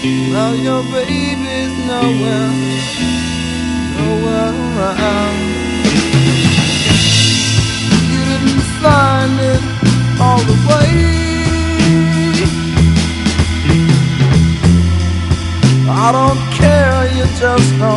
Well, your baby's nowhere, nowhere around. You didn't find it all the way. I don't care, you just don't